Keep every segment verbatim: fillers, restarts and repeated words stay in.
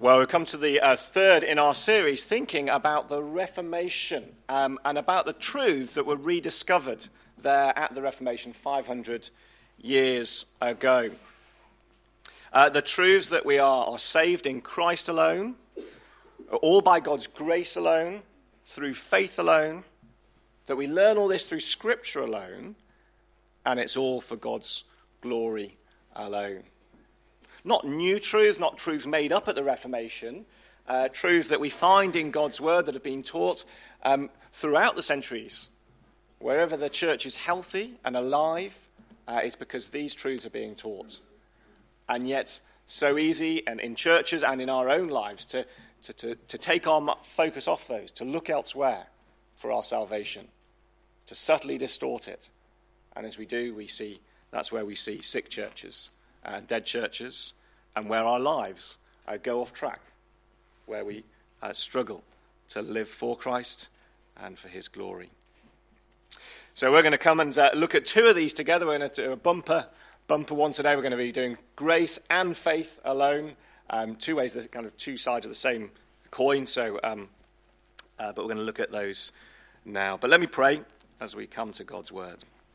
Well, we've come to the uh, third in our series, thinking about the Reformation um, and about the truths that were rediscovered there at the Reformation five hundred years ago. Uh, the truths that we are, are saved in Christ alone, all by God's grace alone, through faith alone, that we learn all this through Scripture alone, and it's all for God's glory alone. Not new truths, not truths made up at the Reformation, uh, truths that we find in God's Word that have been taught um, throughout the centuries. Wherever the church is healthy and alive, uh, it's because these truths are being taught. And yet, so easy, and in churches and in our own lives, to, to, to, to take our focus off those, to look elsewhere for our salvation, to subtly distort it. And as we do, we see that's where we see sick churches and dead churches, and where our lives uh, go off track, where we uh, struggle to live for Christ and for his glory. So we're going to come and uh, look at two of these together. We're going to do a bumper, bumper one today. We're going to be doing grace and faith alone, um, two ways, the kind of two sides of the same coin. So, um, uh, but we're going to look at those now. But let me pray as we come to God's word.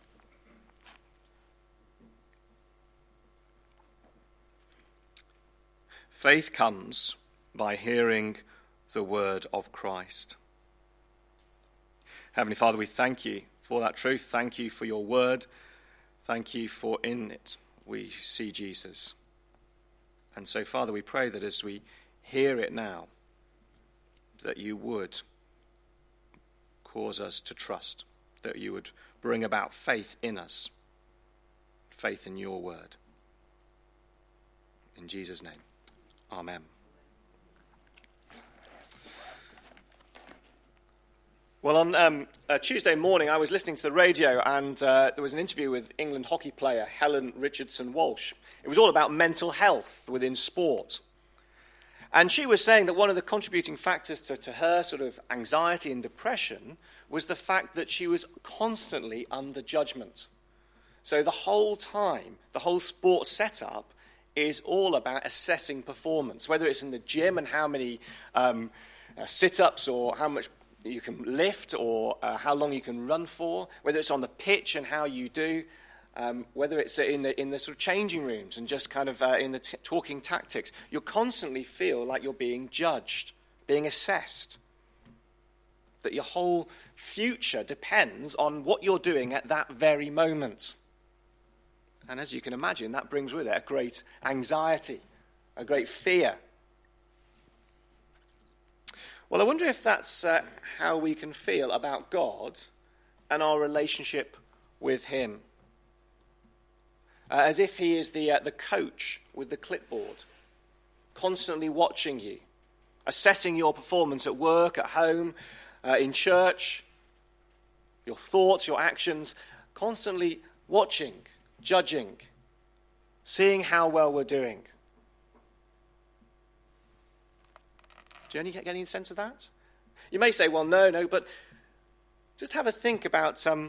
Faith comes by hearing the word of Christ. Heavenly Father, we thank you for that truth. Thank you for your word. Thank you for in it we see Jesus. And so, Father, we pray that as we hear it now, that you would cause us to trust, that you would bring about faith in us, faith in your word. In Jesus' name. Amen. Well, on um, uh, Tuesday morning, I was listening to the radio, and uh, there was an interview with England hockey player Helen Richardson-Walsh. It was all about mental health within sport. And she was saying that one of the contributing factors to, to her sort of anxiety and depression was the fact that she was constantly under judgment. So the whole time, the whole sport setup is all about assessing performance, whether it's in the gym and how many um, uh, sit-ups or how much you can lift or uh, how long you can run for, whether it's on the pitch and how you do, um, whether it's in the in the sort of changing rooms and just kind of uh, in the t- talking tactics. You constantly feel like you're being judged, being assessed, that your whole future depends on what you're doing at that very moment. And as you can imagine, that brings with it a great anxiety, a great fear. Well, I wonder if that's uh, how we can feel about God and our relationship with him. Uh, as if he is the, uh, the coach with the clipboard, constantly watching you, assessing your performance at work, at home, uh, in church, your thoughts, your actions, constantly watching, judging, seeing how well we're doing. Do you get any sense of that? You may say, well, no, no, but just have a think about um,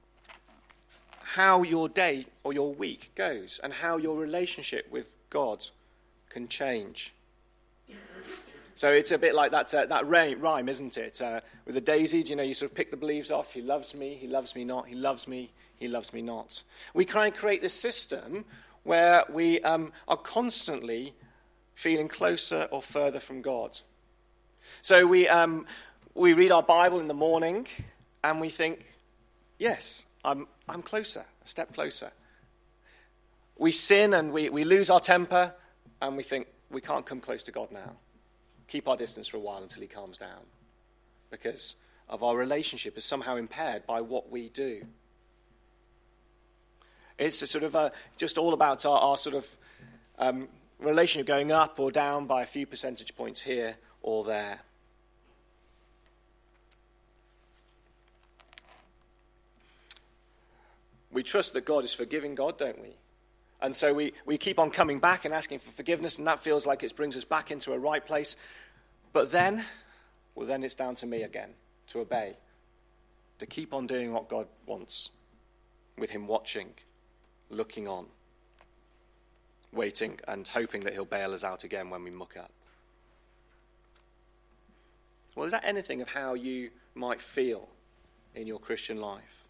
how your day or your week goes and how your relationship with God can change. So it's a bit like that uh, that rhyme, isn't it? Uh, with the daisies, you know, you sort of pick the leaves off. He loves me, he loves me not, he loves me, he loves me not. We try and create this system where we um, are constantly feeling closer or further from God. So we um, we read our Bible in the morning and we think, yes, I'm I'm closer, a step closer. We sin and we, we lose our temper and we think, we can't come close to God now. Keep our distance for a while until he calms down, because of our relationship is somehow impaired by what we do. It's a sort of a, just all about our, our sort of um, relationship going up or down by a few percentage points here or there. We trust that God is forgiving God, don't we? And so we, we keep on coming back and asking for forgiveness, and that feels like it brings us back into a right place. But then, well, then it's down to me again to obey, to keep on doing what God wants, with him watching, looking on, waiting and hoping that he'll bail us out again when we muck up. Well, is that anything of how you might feel in your Christian life?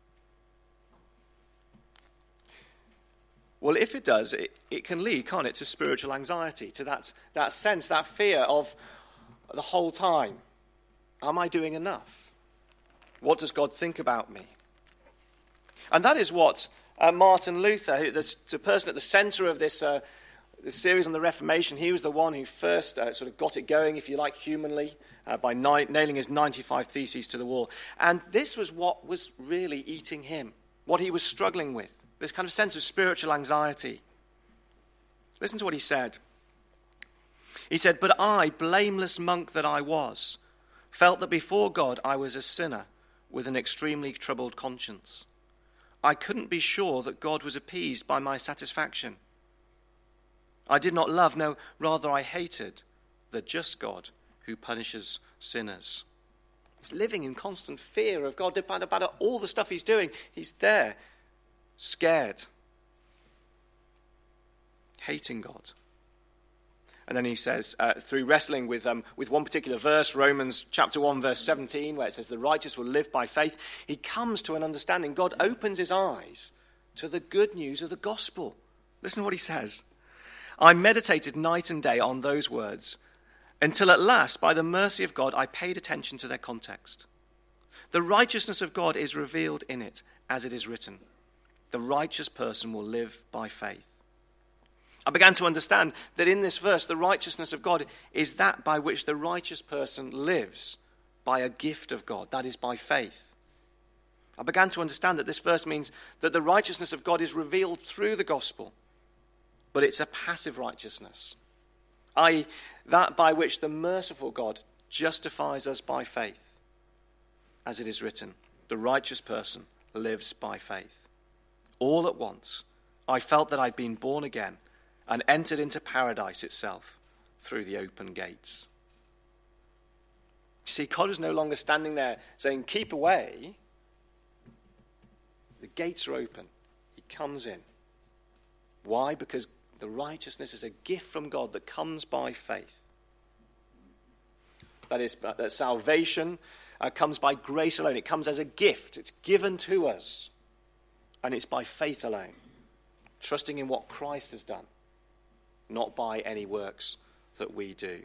Well, if it does, it, it can lead, can't it, to spiritual anxiety, to that, that sense, that fear of the whole time. Am I doing enough? What does God think about me? And that is what uh, Martin Luther, who, the, the person at the centre of this, uh, this series on the Reformation, he was the one who first uh, sort of got it going, if you like, humanly, uh, by ni- nailing his ninety-five Theses to the wall. And this was what was really eating him, what he was struggling with. This kind of sense of spiritual anxiety. Listen to what he said. He said, "But I, blameless monk that I was, felt that before God I was a sinner with an extremely troubled conscience. I couldn't be sure that God was appeased by my satisfaction. I did not love, no, rather I hated the just God who punishes sinners." He's living in constant fear of God about, about all the stuff he's doing. He's there, scared, hating God. And then he says, uh, through wrestling with um, with one particular verse, Romans chapter one, verse seventeen, where it says, "The righteous will live by faith," he comes to an understanding. God opens his eyes to the good news of the gospel. Listen to what he says. "I meditated night and day on those words, until at last, by the mercy of God, I paid attention to their context. The righteousness of God is revealed in it, as it is written, 'The righteous person will live by faith.' I began to understand that in this verse, the righteousness of God is that by which the righteous person lives, by a gift of God, that is, by faith. I began to understand that this verse means that the righteousness of God is revealed through the gospel, but it's a passive righteousness, that is, that by which the merciful God justifies us by faith. As it is written, the righteous person lives by faith. All at once, I felt that I'd been born again and entered into paradise itself through the open gates." You see, God is no longer standing there saying, "Keep away." The gates are open. He comes in. Why? Because the righteousness is a gift from God that comes by faith. That is, that salvation uh, comes by grace alone. It comes as a gift. It's given to us. And it's by faith alone, trusting in what Christ has done, not by any works that we do.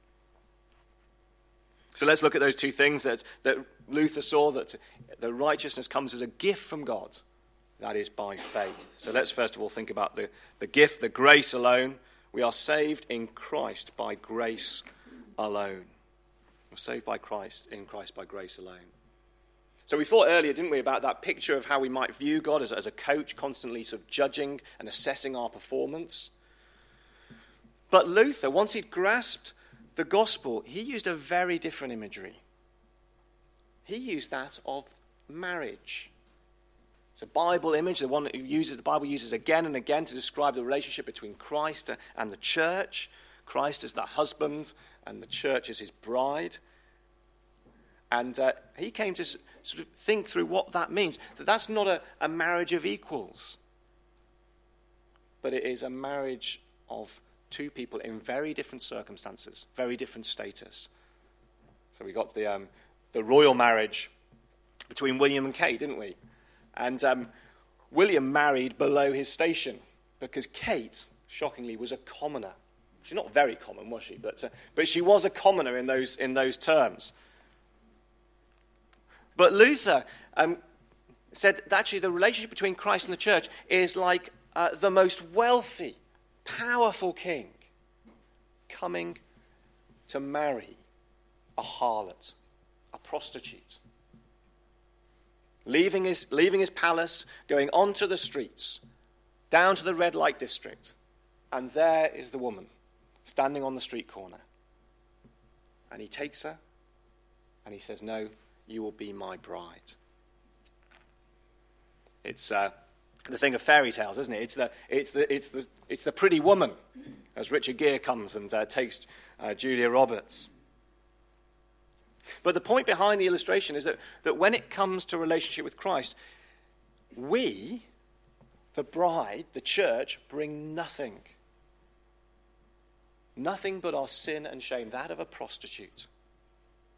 So let's look at those two things that, that Luther saw, that the righteousness comes as a gift from God, that is by faith. So let's first of all think about the, the gift, the grace alone. We are saved in Christ by grace alone. We're saved by Christ, in Christ by grace alone. So we thought earlier, didn't we, about that picture of how we might view God as, as a coach, constantly sort of judging and assessing our performance. But Luther, once he'd grasped the gospel, he used a very different imagery. He used that of marriage. It's a Bible image, the one that uses, the Bible uses again and again to describe the relationship between Christ and the church. Christ as the husband and the church as his bride. And uh, he came to s- sort of think through what that means. That that's not a, a marriage of equals, but it is a marriage of two people in very different circumstances, very different status. So we got the um, the royal marriage between William and Kate, didn't we? And um, William married below his station because Kate, shockingly, was a commoner. She's not very common, was she? But uh, but she was a commoner in those in those terms. But Luther um, said that actually the relationship between Christ and the church is like uh, the most wealthy, powerful king coming to marry a harlot, a prostitute. Leaving his, leaving his palace, going onto the streets, down to the red light district, and there is the woman standing on the street corner. And he takes her, and he says, "No, you will be my bride." It's uh, the thing of fairy tales, isn't it? It's the it's the it's the it's the pretty woman, as Richard Gere comes and uh, takes uh, Julia Roberts. But the point behind the illustration is that, that when it comes to relationship with Christ, we, the bride, the church, bring nothing. Nothing but our sin and shame, that of a prostitute.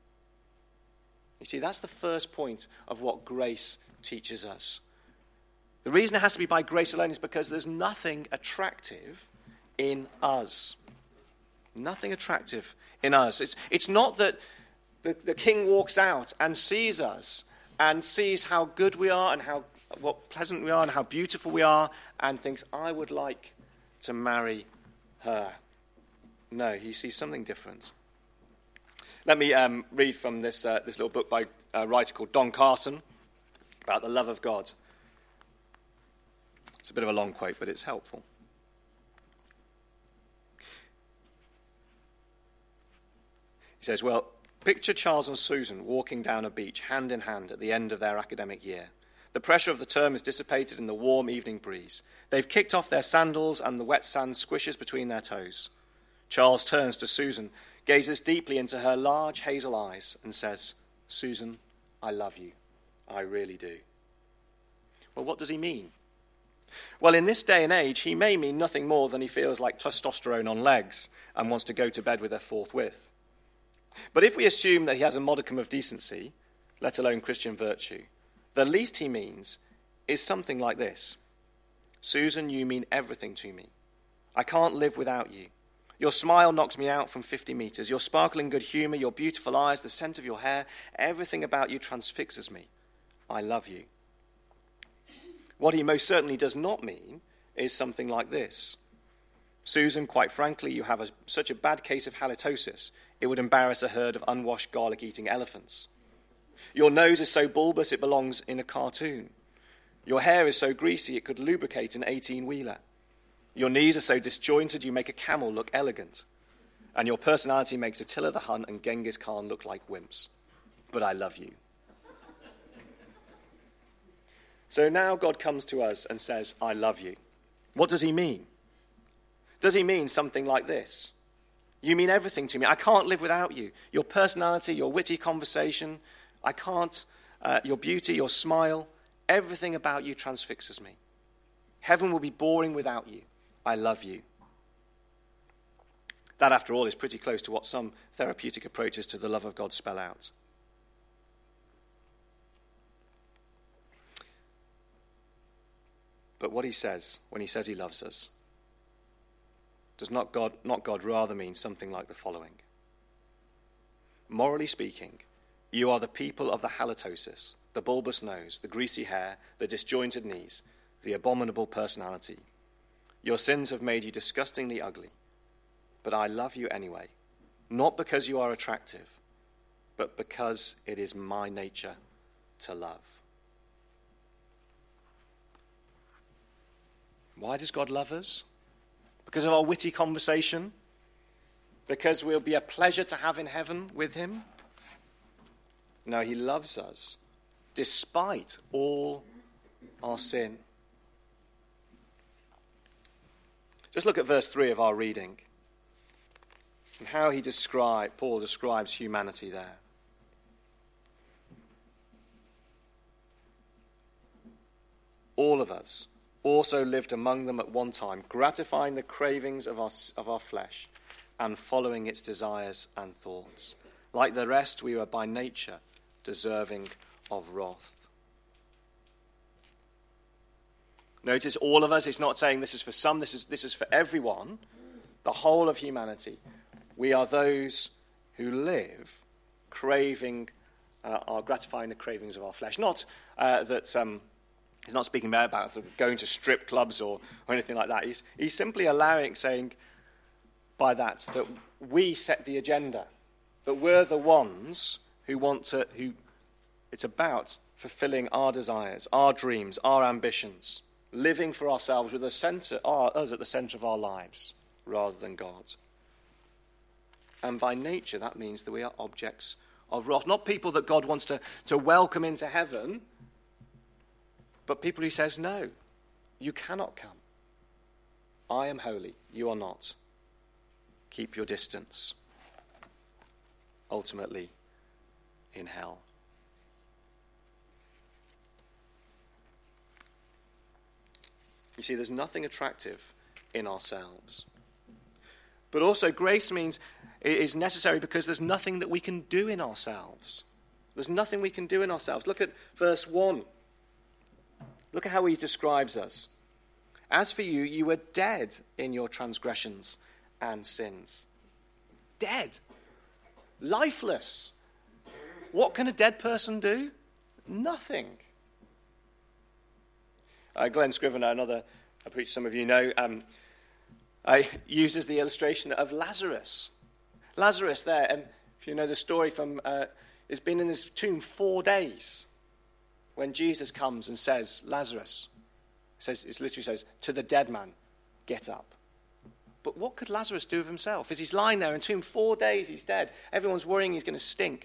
You see, that's the first point of what grace teaches us. The reason it has to be by grace alone is because there's nothing attractive in us. Nothing attractive in us. It's, it's not that the, the king walks out and sees us and sees how good we are and how what pleasant we are and how beautiful we are and thinks, I would like to marry her. No, he sees something different. Let me um, read from this, uh, this little book by a writer called Don Carson about the love of God. It's a bit of a long quote, but it's helpful. He says, well, picture Charles and Susan walking down a beach hand in hand at the end of their academic year. The pressure of the term is dissipated in the warm evening breeze. They've kicked off their sandals and the wet sand squishes between their toes. Charles turns to Susan, gazes deeply into her large hazel eyes and says, Susan, I love you. I really do. Well, what does he mean? Well, in this day and age, he may mean nothing more than he feels like testosterone on legs and wants to go to bed with her forthwith. But if we assume that he has a modicum of decency, let alone Christian virtue, the least he means is something like this. Susan, you mean everything to me. I can't live without you. Your smile knocks me out from fifty meters. Your sparkling good humor, your beautiful eyes, the scent of your hair, everything about you transfixes me. I love you. What he most certainly does not mean is something like this. Susan, quite frankly, you have a, such a bad case of halitosis, it would embarrass a herd of unwashed garlic-eating elephants. Your nose is so bulbous it belongs in a cartoon. Your hair is so greasy it could lubricate an eighteen-wheeler. Your knees are so disjointed you make a camel look elegant. And your personality makes Attila the Hun and Genghis Khan look like wimps. But I love you. So now God comes to us and says, I love you. What does he mean? Does he mean something like this? You mean everything to me. I can't live without you. Your personality, your witty conversation, I can't, uh, your beauty, your smile, everything about you transfixes me. Heaven will be boring without you. I love you. That, after all, is pretty close to what some therapeutic approaches to the love of God spell out. But what he says when he says he loves us, does not God, not God rather mean something like the following? Morally speaking, you are the people of the halitosis, the bulbous nose, the greasy hair, the disjointed knees, the abominable personality. Your sins have made you disgustingly ugly, but I love you anyway, not because you are attractive, but because it is my nature to love. Why does God love us? Because of our witty conversation? Because we'll be a pleasure to have in heaven with him? No, he loves us despite all our sin. Just look at verse three of our reading and how he describe, Paul describes humanity there. All of us also lived among them at one time, gratifying the cravings of our, of our flesh and following its desires and thoughts. Like the rest, we were by nature deserving of wrath. Notice all of us, it's not saying this is for some, this is, this is for everyone, the whole of humanity. We are those who live craving, uh, are gratifying the cravings of our flesh. Not uh, that... Um, He's not speaking about, about sort of going to strip clubs or, or anything like that. He's, he's simply allowing, saying by that, that we set the agenda, that we're the ones who want to, who it's about fulfilling our desires, our dreams, our ambitions, living for ourselves with the center, our, us at the center of our lives rather than God. And by nature, that means that we are objects of wrath, not people that God wants to, to welcome into heaven, but people who says, no, you cannot come. I am holy, you are not. Keep your distance. Ultimately, in hell. You see, there's nothing attractive in ourselves. But also grace means it is necessary because there's nothing that we can do in ourselves. There's nothing we can do in ourselves. Look at verse one. Look at how he describes us. As for you, you were dead in your transgressions and sins. Dead. Lifeless. What can a dead person do? Nothing. Uh, Glenn Scrivener, another a preacher some of you know, um, uh, uses the illustration of Lazarus. Lazarus there, and if you know the story from, uh, has been in this tomb four days when Jesus comes and says, Lazarus, it says, it literally says, to the dead man, get up. But what could Lazarus do of himself? As he's lying there in tomb four days, he's dead. Everyone's worrying he's going to stink.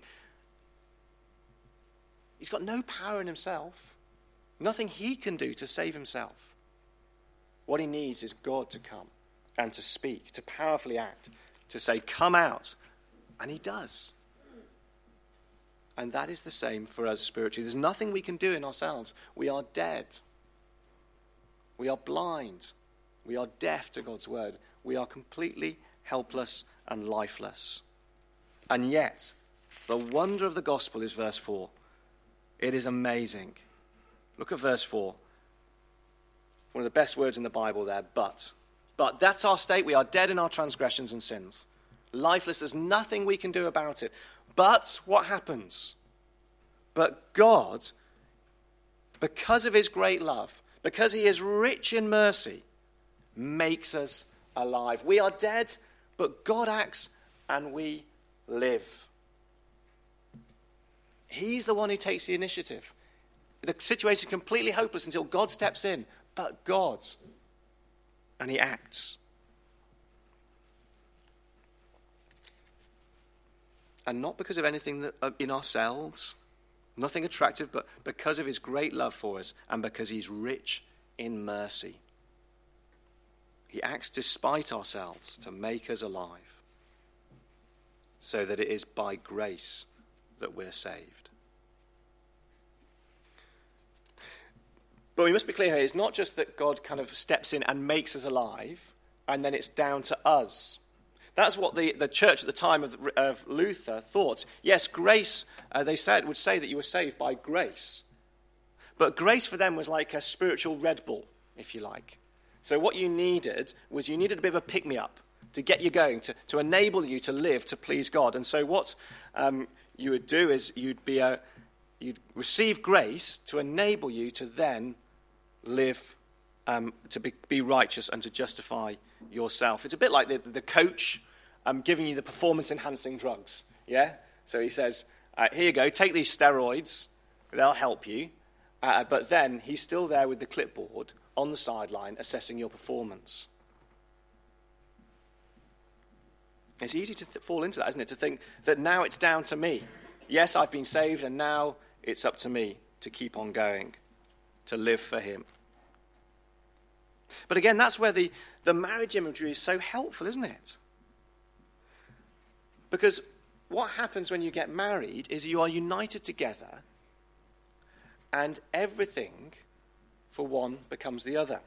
He's got no power in himself. Nothing he can do to save himself. What he needs is God to come and to speak, to powerfully act, to say, come out. And he does. And that is the same for us spiritually. There's nothing we can do in ourselves. We are dead. We are blind. We are deaf to God's word. We are completely helpless and lifeless. And yet, the wonder of the gospel is verse four. It is amazing. Look at verse four. One of the best words in the Bible there, but. But that's our state. We are dead in our transgressions and sins. Lifeless, there's nothing we can do about it. But what happens? But God, because of his great love, because he is rich in mercy, makes us alive. We are dead, but God acts and we live. He's the one who takes the initiative. The situation is completely hopeless until God steps in, but God, and he acts. And not because of anything that, uh, in ourselves, nothing attractive, but because of his great love for us and because he's rich in mercy. He acts despite ourselves to make us alive, so that it is by grace that we're saved. But we must be clear here, it's not just that God kind of steps in and makes us alive, and then it's down to us. That's what the, the church at the time of, of Luther thought. Yes, grace, uh, they said, would say that you were saved by grace. But grace for them was like a spiritual Red Bull, if you like. So what you needed was you needed a bit of a pick-me-up to get you going, to, to enable you to live, to please God. And so what um, you would do is you'd be a, you'd receive grace to enable you to then live, um, to be, be righteous and to justify yourself. It's a bit like the, the coach um, giving you the performance-enhancing drugs. Yeah? So he says, uh, here you go, take these steroids, they'll help you. Uh, but then he's still there with the clipboard on the sideline assessing your performance. It's easy to th- fall into that, isn't it? To think that now it's down to me. Yes, I've been saved, and now it's up to me to keep on going, to live for him. But again, that's where the, the marriage imagery is so helpful, isn't it? Because what happens when you get married is you are united together, and everything for one becomes the other.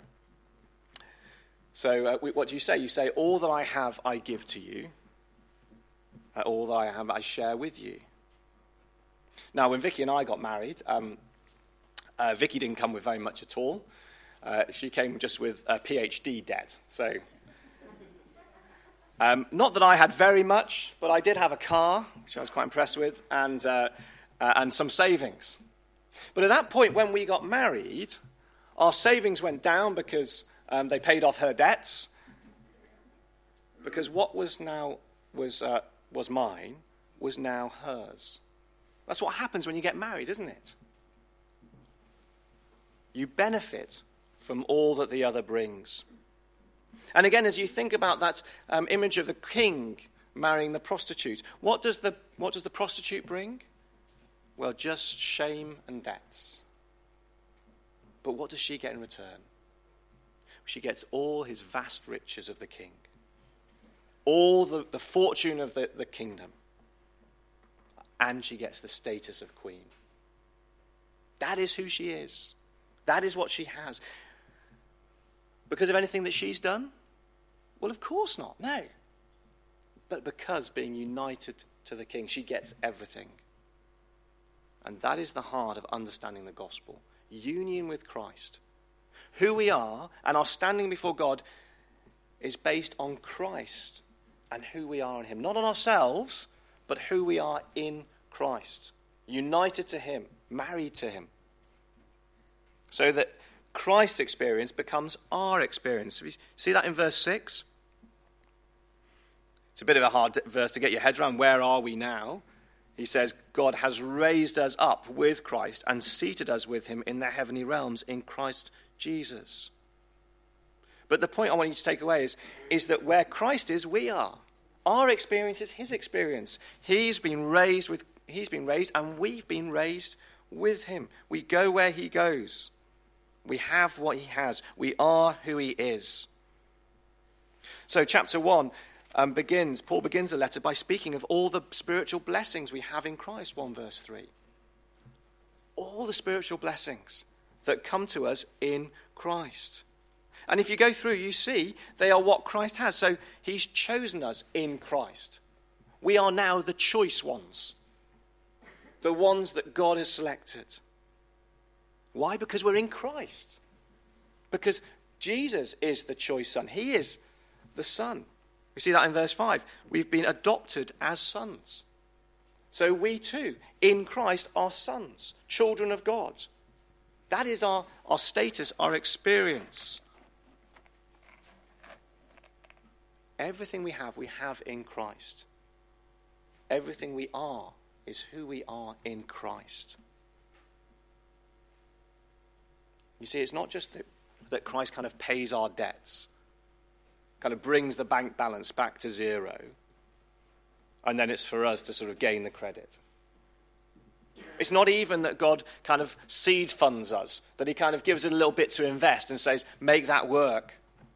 So uh, what do you say? You say, all that I have I give to you. Uh, all that I have I share with you. Now, when Vicky and I got married, um, uh, Vicky didn't come with very much at all. Uh, she came just with a PhD debt. So, um, not that I had very much, but I did have a car, which I was quite impressed with, and uh, uh, and some savings. But at that point, when we got married, our savings went down because um, they paid off her debts. Because what was now was uh, was mine was now hers. That's what happens when you get married, isn't it? You benefit from all that the other brings. And again, as you think about that um, image of the king marrying the prostitute, what does the what does the prostitute bring? Well, just shame and debts. But what does she get in return? She gets all his vast riches of the king. All the, the fortune of the, the kingdom. And she gets the status of queen. That is who she is. That is what she has. Because of anything that she's done? Well, of course not, no. But because being united to the king, she gets everything. And that is the heart of understanding the gospel. Union with Christ. Who we are and our standing before God is based on Christ and who we are in him. Not on ourselves, but who we are in Christ. United to him, married to him. So that Christ's experience becomes our experience. We see that in verse six? It's a bit of a hard verse to get your head around. Where are we now? He says, God has raised us up with Christ and seated us with him in the heavenly realms in Christ Jesus. But the point I want you to take away is, is that where Christ is, we are. Our experience is his experience. He's been raised with, he's been raised and we've been raised with him. We go where he goes. We have what he has. We are who he is. So chapter one um, begins, Paul begins the letter by speaking of all the spiritual blessings we have in Christ, one verse three. All the spiritual blessings that come to us in Christ. And if you go through, you see they are what Christ has. So he's chosen us in Christ. We are now the choice ones. The ones that God has selected. Why? Because we're in Christ. Because Jesus is the choice son. He is the son. We see that in verse five. We've been adopted as sons. So we too, in Christ, are sons, children of God. That is our, our status, our experience. Everything we have, we have in Christ. Everything we are is who we are in Christ. You see, it's not just that, that Christ kind of pays our debts, kind of brings the bank balance back to zero, and then it's for us to sort of gain the credit. It's not even that God kind of seed funds us, that he kind of gives it a little bit to invest and says, make that work.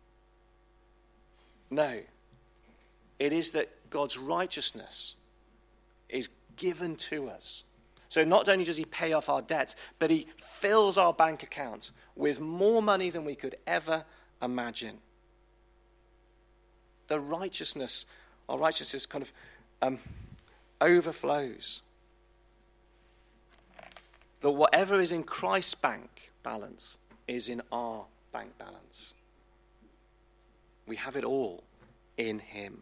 No. It is that God's righteousness is given to us. So not only does he pay off our debts, but he fills our bank account with more money than we could ever imagine. The righteousness, our righteousness kind of um, overflows. That whatever is in Christ's bank balance is in our bank balance. We have it all in him.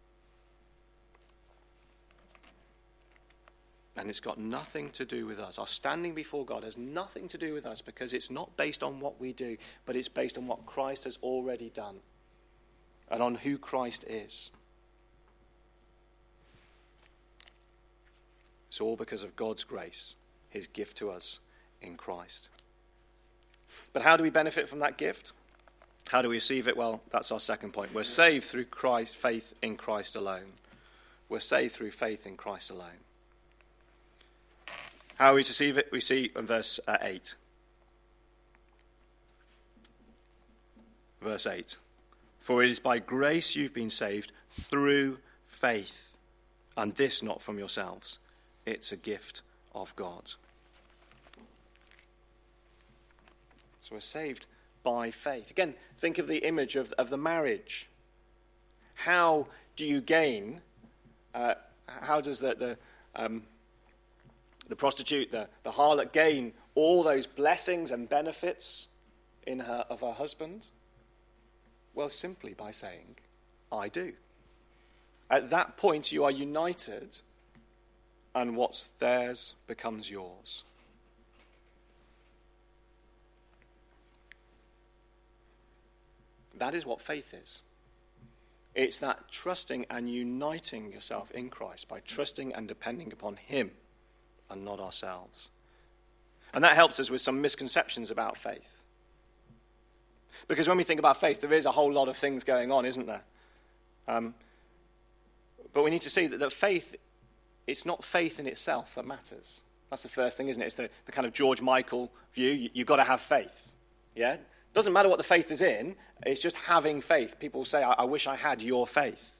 And it's got nothing to do with us. Our standing before God has nothing to do with us because it's not based on what we do, but it's based on what Christ has already done and on who Christ is. It's all because of God's grace, his gift to us in Christ. But how do we benefit from that gift? How do we receive it? Well, that's our second point. We're saved through Christ, faith in Christ alone. We're saved through faith in Christ alone. How are we to receive it? We see in verse uh, eight. Verse eight. For it is by grace you've been saved through faith, and this not from yourselves. It's a gift of God. So we're saved by faith. Again, think of the image of, of the marriage. How do you gain, uh, how does the, the, um, the prostitute, the, the harlot gain all those blessings and benefits in her of her husband? Well, simply by saying, I do. At that point, you are united, and what's theirs becomes yours. That is what faith is. It's that trusting and uniting yourself in Christ by trusting and depending upon him and not ourselves. And that helps us with some misconceptions about faith. Because when we think about faith, there is a whole lot of things going on, isn't there? Um, but we need to see that, that faith, it's not faith in itself that matters. That's the first thing, isn't it? It's the, the kind of George Michael view. You, you've got to have faith. Yeah? Doesn't matter what the faith is in, it's just having faith. People say, I, I wish I had your faith.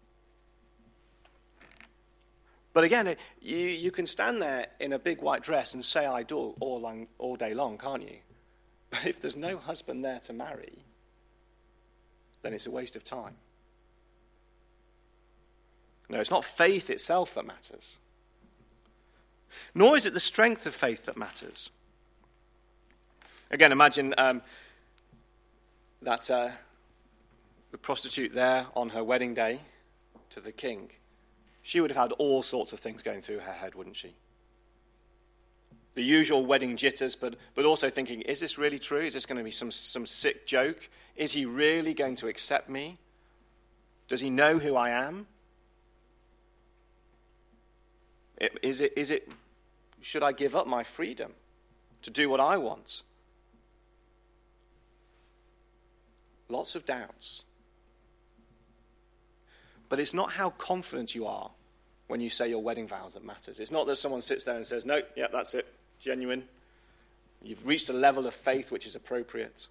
But again, it, you, you can stand there in a big white dress and say I do all, long, all day long, can't you? But if there's no husband there to marry, then it's a waste of time. No, it's not faith itself that matters. Nor is it the strength of faith that matters. Again, imagine um, that uh, the prostitute there on her wedding day to the king. She would have had all sorts of things going through her head, wouldn't she? The usual wedding jitters, but, but also thinking, is this really true? Is this going to be some, some sick joke? Is he really going to accept me? Does he know who I am? It, is it, is it, should I give up my freedom to do what I want? Lots of doubts. But it's not how confident you are when you say your wedding vows that matters. It's not that someone sits there and says, no, yeah, that's it, genuine. You've reached a level of faith which is appropriate.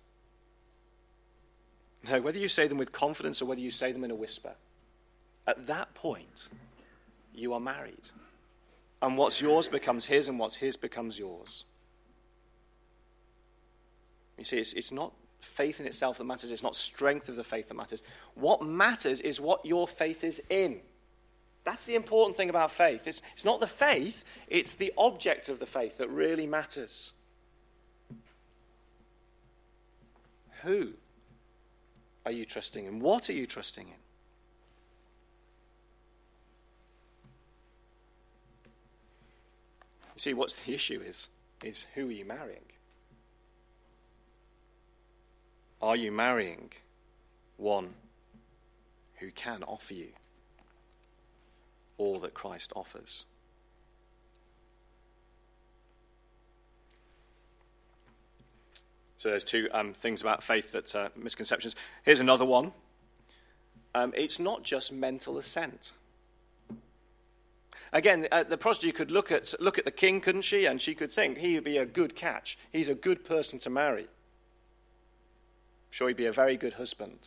No, whether you say them with confidence or whether you say them in a whisper, at that point, you are married. And what's yours becomes his, and what's his becomes yours. You see, it's, it's not faith in itself that matters. It's not strength of the faith that matters. What matters is what your faith is in. That's the important thing about faith. It's, it's not the faith, it's the object of the faith that really matters. Who are you trusting in? What are you trusting in? You see, what's the issue is, is who are you marrying? Are you marrying one who can offer you all that Christ offers? So there's two um, things about faith that uh, misconceptions. Here's another one. Um, it's not just mental assent. Again, uh, the prostitute could look at look at the king, couldn't she? And she could think he would be a good catch. He's a good person to marry. I'm sure he'd be a very good husband.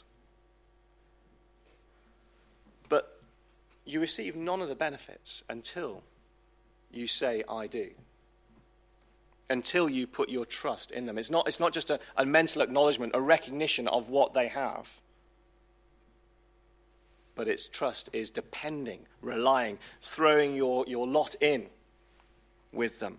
But you receive none of the benefits until you say, I do. Until you put your trust in them. It's not, it's not just a, a mental acknowledgement, a recognition of what they have. But its trust is depending, relying, throwing your, your lot in with them.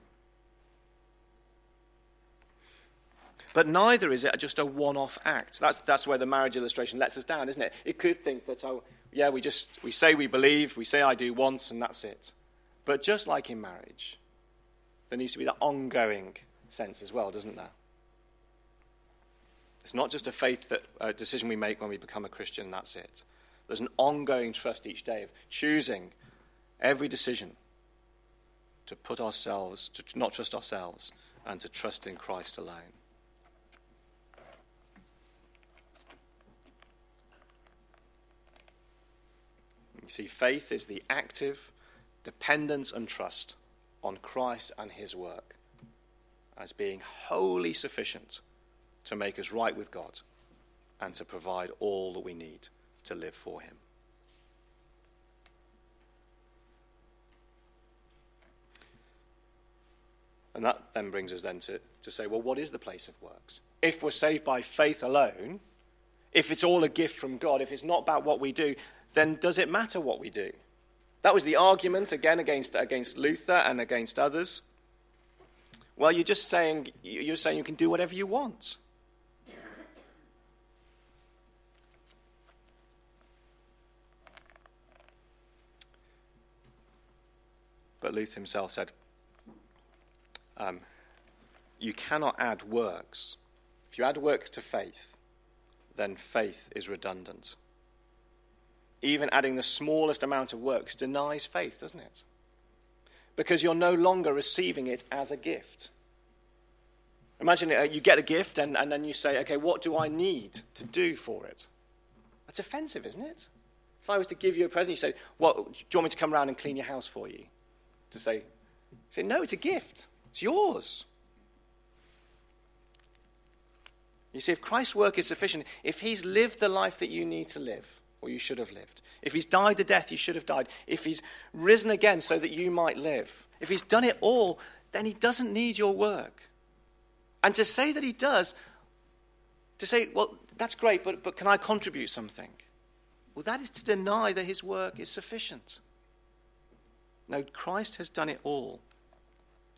But neither is it just a one-off act. That's, that's where the marriage illustration lets us down, isn't it? It could think that, oh, yeah, we just, we say we believe, we say I do once, and that's it. But just like in marriage, there needs to be that ongoing sense as well, doesn't there? It's not just a faith that a decision we make when we become a Christian, and that's it. There's an ongoing trust each day of choosing every decision to put ourselves, to not trust ourselves, and to trust in Christ alone. You see, faith is the active dependence and trust on Christ and his work as being wholly sufficient to make us right with God and to provide all that we need to live for him. And that then brings us then to, to say, well, what is the place of works? If we're saved by faith alone, if it's all a gift from God, if it's not about what we do, then does it matter what we do? That was the argument, again, against, against Luther and against others. Well, you're just saying, you're saying you can do whatever you want. But Luther himself said, um, you cannot add works. If you add works to faith, then faith is redundant. Even adding the smallest amount of works denies faith, doesn't it? Because you're no longer receiving it as a gift. Imagine uh, you get a gift and, and then you say, okay, what do I need to do for it? That's offensive, isn't it? If I was to give you a present, you say, what, do you want me to come around and clean your house for you? To say, say, no, it's a gift. It's yours. You see, if Christ's work is sufficient, if he's lived the life that you need to live, or you should have lived, if he's died the death you should have died, if he's risen again so that you might live, if he's done it all, then he doesn't need your work. And to say that he does, to say, well, that's great, but, but can I contribute something? Well, that is to deny that his work is sufficient. No, Christ has done it all.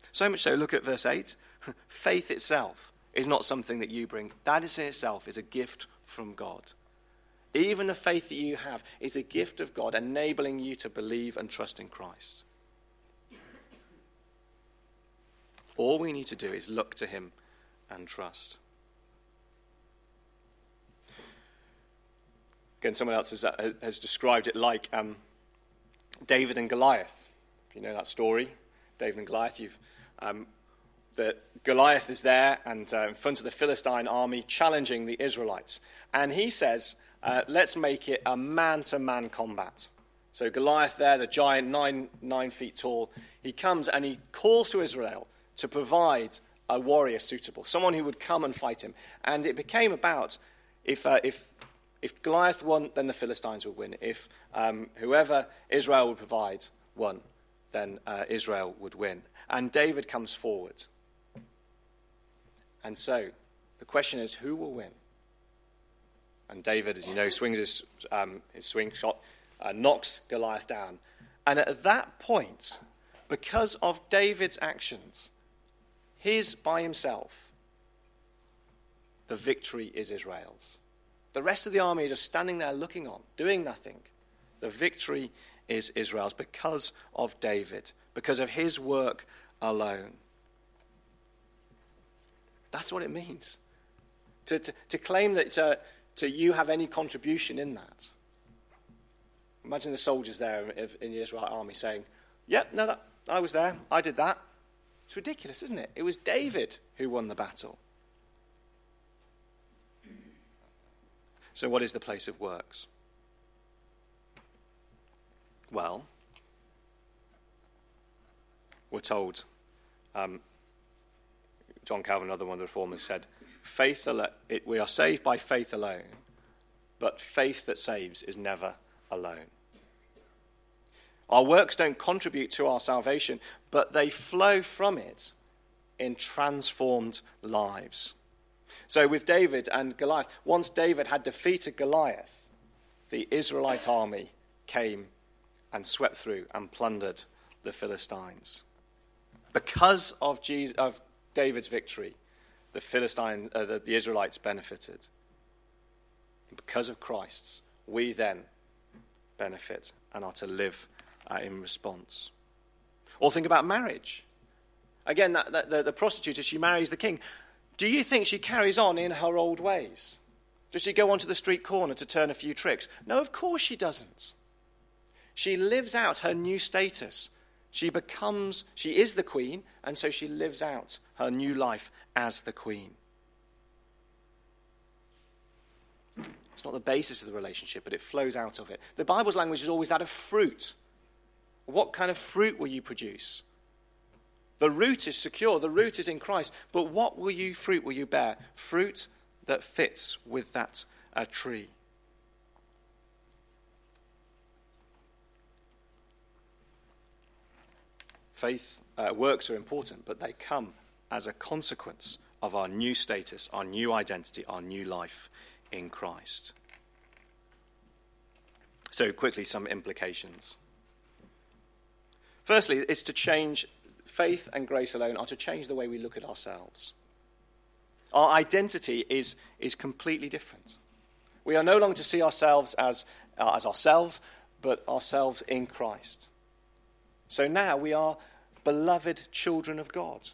So much so, look at verse eight. Faith itself is not something that you bring. That is in itself is a gift from God. Even the faith that you have is a gift of God, enabling you to believe and trust in Christ. All we need to do is look to him and trust. Again, someone else has, uh, has described it like um, David and Goliath. If you know that story, David and Goliath, you've, um, the, Goliath is there and uh, in front of the Philistine army challenging the Israelites. And he says, uh, let's make it a man-to-man combat. So Goliath there, the giant, nine, nine feet tall, he comes and he calls to Israel to provide a warrior suitable, someone who would come and fight him. And it became about if uh, if if Goliath won, then the Philistines would win. If um, whoever Israel would provide won, then uh, Israel would win. And David comes forward. And so the question is, who will win? And David, as you know, swings his, um, his swing shot, uh, knocks Goliath down. And at that point, because of David's actions, his by himself, the victory is Israel's. The rest of the army are just standing there looking on, doing nothing. The victory is Israel's because of David, because of his work alone. That's what it means. To, to, to claim that uh, to you have any contribution in that. Imagine the soldiers there in the Israelite army saying, yep, no, that, I was there, I did that. It's ridiculous, isn't it? It was David who won the battle. So what is the place of works? Well, we're told, um, John Calvin, another one of the reformers, said, "Faith al- it, we are saved by faith alone, but faith that saves is never alone." Our works don't contribute to our salvation, but they flow from it in transformed lives. So with David and Goliath, once David had defeated Goliath, the Israelite army came and swept through and plundered the Philistines. Because of, Jesus, of David's victory, the Philistine, uh, the, the Israelites benefited. Because of Christ's, we then benefit and are to live uh, in response. Or think about marriage. Again, that, that, the, the prostitute, as she marries the king, do you think she carries on in her old ways? Does she go onto the street corner to turn a few tricks? No, of course she doesn't. She lives out her new status. She becomes, she is the queen, and so she lives out her new life as the queen. It's not the basis of the relationship, but it flows out of it. The Bible's language is always that of fruit. What kind of fruit will you produce? The root is secure, the root is in Christ, but what will you fruit will you bear? Fruit that fits with that uh, tree. Faith uh, works are important, but they come as a consequence of our new status, our new identity, our new life in Christ. So quickly, some implications. Firstly, it's to change, faith and grace alone are to change the way we look at ourselves. Our identity is, is completely different. We are no longer to see ourselves as, uh, as ourselves, but ourselves in Christ. So now we are beloved children of God.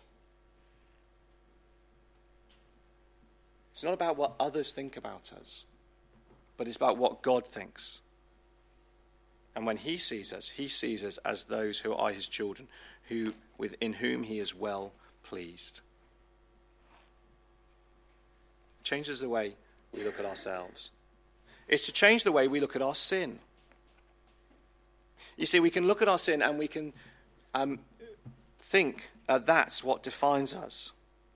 It's not about what others think about us, but it's about what God thinks. And when he sees us, he sees us as those who are his children, who within whom he is well pleased. It changes the way we look at ourselves. It's to change the way we look at our sin. You see, we can look at our sin and we can um, think uh, that's what defines us.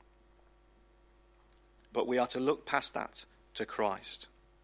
But we are to look past that to Christ.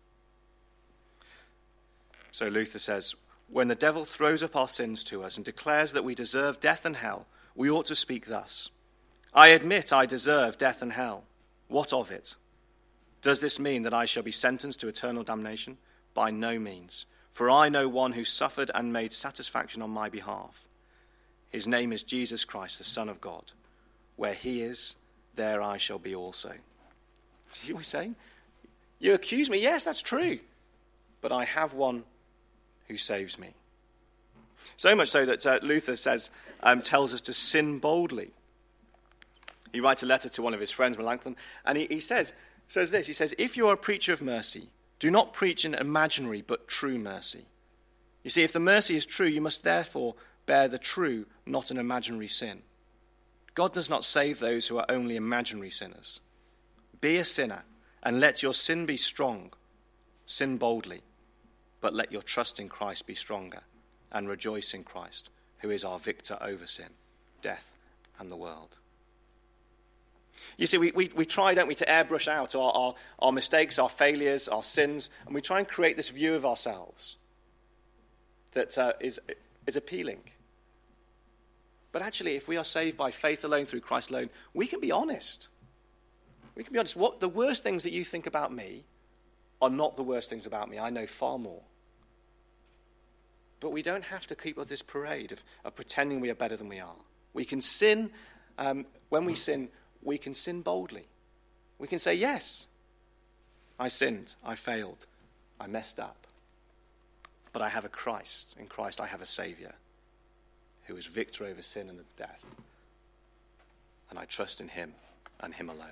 So Luther says, when the devil throws up our sins to us and declares that we deserve death and hell, we ought to speak thus: I admit I deserve death and hell. What of it? Does this mean that I shall be sentenced to eternal damnation? By no means. For I know one who suffered and made satisfaction on my behalf. His name is Jesus Christ, the Son of God. Where he is, there I shall be also. Do you see what he's saying? You accuse me. Yes, that's true. But I have one who saves me. So much so that uh, Luther says, um, tells us to sin boldly. He writes a letter to one of his friends, Melanchthon, and he, he says, says this. He says, if you are a preacher of mercy, do not preach an imaginary but true mercy. You see, if the mercy is true, you must therefore bear the true, not an imaginary sin. God does not save those who are only imaginary sinners. Be a sinner, and let your sin be strong. Sin boldly, but let your trust in Christ be stronger, and rejoice in Christ, who is our victor over sin, death, and the world. You see, we, we, we try, don't we, to airbrush out our, our, our mistakes, our failures, our sins, and we try and create this view of ourselves that uh, is, is appealing. But actually, if we are saved by faith alone, through Christ alone, we can be honest. We can be honest. What the worst things that you think about me are not the worst things about me. I know far more. But we don't have to keep up this parade of, of pretending we are better than we are. We can sin. Um, when we sin, we can sin boldly. We can say, yes, I sinned, I failed, I messed up. But I have a Christ. In Christ, I have a Savior who is victor over sin and death. And I trust in him and him alone.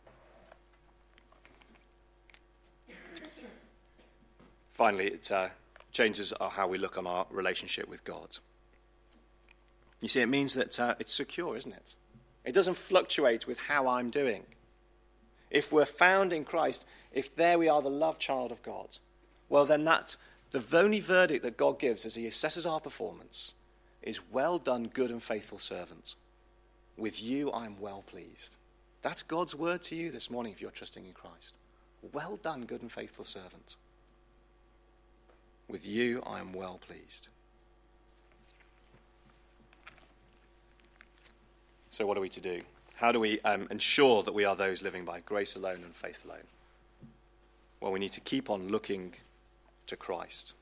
Finally, it uh, changes how we look on our relationship with God. You see, it means that uh, it's secure, isn't it? It doesn't fluctuate with how I'm doing. If we're found in Christ, if there we are, the loved child of God, well, then that, the only verdict that God gives as he assesses our performance is, well done, good and faithful servant. With you I am well pleased. That's God's word to you this morning if you're trusting in Christ. Well done, good and faithful servant. With you I am well pleased. So what are we to do? How do we um, ensure that we are those living by grace alone and faith alone? Well, we need to keep on looking to Christ.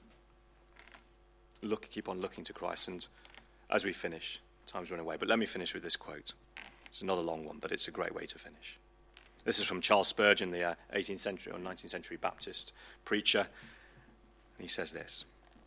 Look, keep on looking to Christ. And as we finish, time's running away, but let me finish with this quote. It's another long one, but it's a great way to finish. This is from Charles Spurgeon, the uh, eighteenth century or nineteenth century Baptist preacher. And he says this.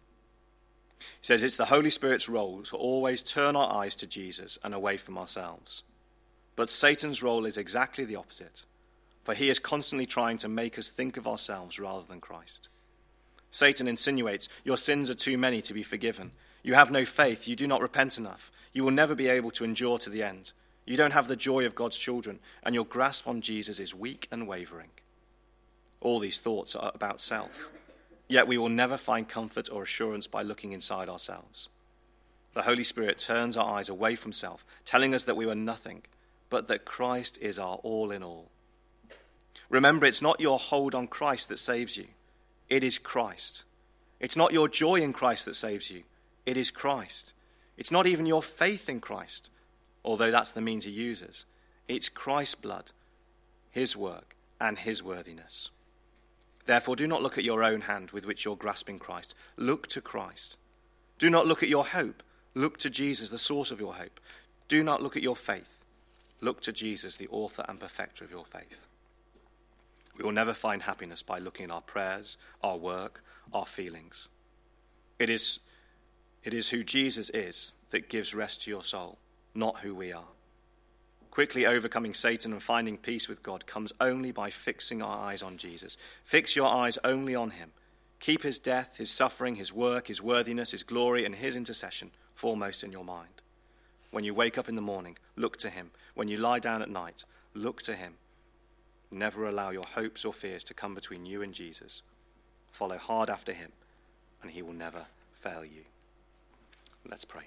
He says, it's the Holy Spirit's role to always turn our eyes to Jesus and away from ourselves. But Satan's role is exactly the opposite, for he is constantly trying to make us think of ourselves rather than Christ. Satan insinuates, your sins are too many to be forgiven. You have no faith. You do not repent enough. You will never be able to endure to the end. You don't have the joy of God's children, and your grasp on Jesus is weak and wavering. All these thoughts are about self. Yet we will never find comfort or assurance by looking inside ourselves. The Holy Spirit turns our eyes away from self, telling us that we were nothing, but that Christ is our all in all. Remember, it's not your hold on Christ that saves you. It is Christ. It's not your joy in Christ that saves you. It is Christ. It's not even your faith in Christ, although that's the means he uses. It's Christ's blood, his work, and his worthiness. Therefore, do not look at your own hand with which you're grasping Christ. Look to Christ. Do not look at your hope. Look to Jesus, the source of your hope. Do not look at your faith. Look to Jesus, the author and perfecter of your faith. We will never find happiness by looking at our prayers, our work, our feelings. It is, it is who Jesus is that gives rest to your soul, not who we are. Quickly overcoming Satan and finding peace with God comes only by fixing our eyes on Jesus. Fix your eyes only on him. Keep his death, his suffering, his work, his worthiness, his glory, and his intercession foremost in your mind. When you wake up in the morning, look to him. When you lie down at night, look to him. Never allow your hopes or fears to come between you and Jesus. Follow hard after him, and he will never fail you. Let's pray.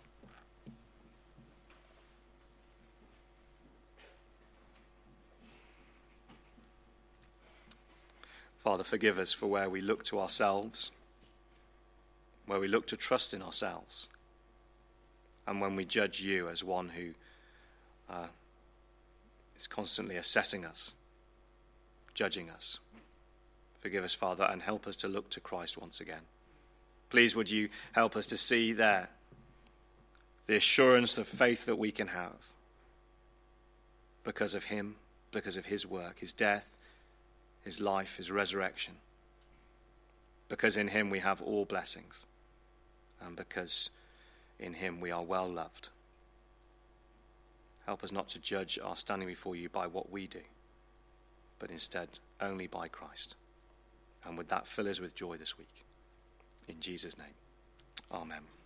Father, forgive us for where we look to ourselves, where we look to trust in ourselves, and when we judge you as one who uh, is constantly assessing us, judging us. Forgive us, Father, and help us to look to Christ once again. Please would you help us to see there the assurance of faith that we can have, because of him, because of his work, his death, his life, his resurrection. Because in him we have all blessings, and because in him we are well loved. Help us not to judge our standing before you by what we do, but instead only by Christ. And would that fill us with joy this week? In Jesus' name, amen.